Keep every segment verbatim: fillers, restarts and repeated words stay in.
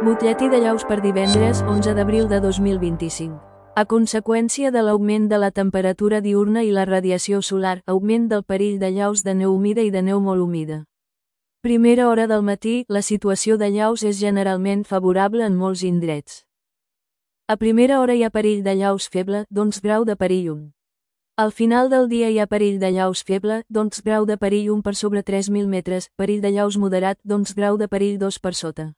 Butlletí de llaus per divendres, onze d'abril de dos mil vint-i-cinc. A conseqüència de l'augment de la temperatura diürna i la radiació solar, augment del perill de llaus de neu humida i de neu molt humida. Primera hora del matí, la situació de llaus és generalment favorable en molts indrets. A primera hora hi ha perill de llaus feble, d'onze grau de perill un. Al final del dia hi ha perill de llaus feble, d'onze grau de perill un per sobre tres mil metres, perill de llaus moderat, d'onze grau de perill dos per sota.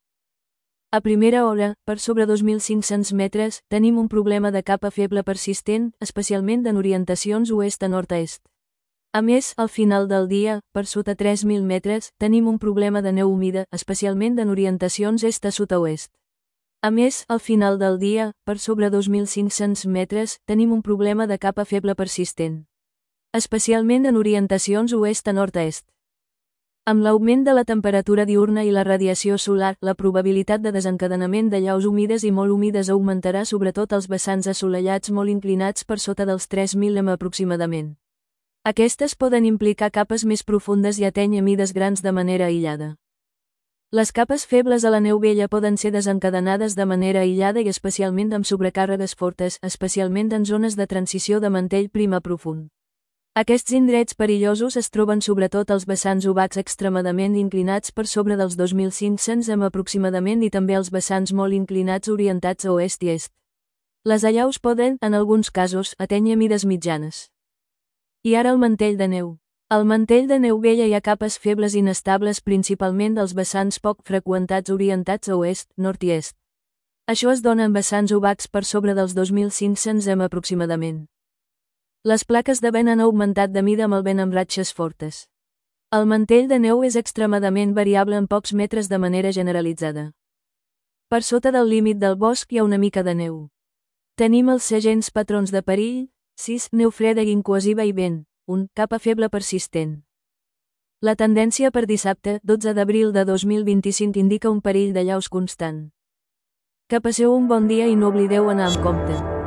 A primera hora, per sobre dos mil cinc-cents metres, tenim un problema de capa feble persistent, especialment en orientacions oest a nord-est. A més, al final del dia, per sota tres mil metres, tenim un problema de neu humida, especialment en orientacions est a sud-oest. A més, al final del dia, per sobre dos mil cinc-cents metres, tenim un problema de capa feble persistent, especialment en orientacions oest a nord-est. Amb l'augment de la temperatura diürna i la radiació solar, la probabilitat de desencadenament de llaus humides i molt humides augmentarà sobretot als vessants assolellats molt inclinats per sota dels tres mil metres aproximadament. Aquestes poden implicar capes més profundes i ateny mides grans de manera aïllada. Les capes febles a la neu vella poden ser desencadenades de manera aïllada i especialment amb sobrecàrregues fortes, especialment en zones de transició de mantell prim a profund. Aquests indrets perillosos es troben sobretot als vessants obacs extremadament inclinats per sobre dels dos mil cinc-cents metres aproximadament i també als vessants molt inclinats orientats a oest i est. Les allaus poden, en alguns casos, atènyer mides mitjanes. I ara el mantell de neu. Al mantell de neu vella hi ha capes febles inestables principalment dels vessants poc freqüentats orientats a oest, nord i est. Això es dona en vessants obacs per sobre dels dos mil cinc-cents metres aproximadament. Les plaques de vent han augmentat de mida amb el vent amb ratxes fortes. El mantell de neu és extremadament variable en pocs metres de manera generalitzada. Per sota del límit del bosc hi ha una mica de neu. Tenim els segents patrons de perill: sis Neu freda i incohesiva i vent. un Capa feble persistent. La tendència per dissabte, dotze d'abril de dos mil vint-i-cinc indica un perill de llaus constant. Que passeu un bon dia i no oblideu anar amb compte.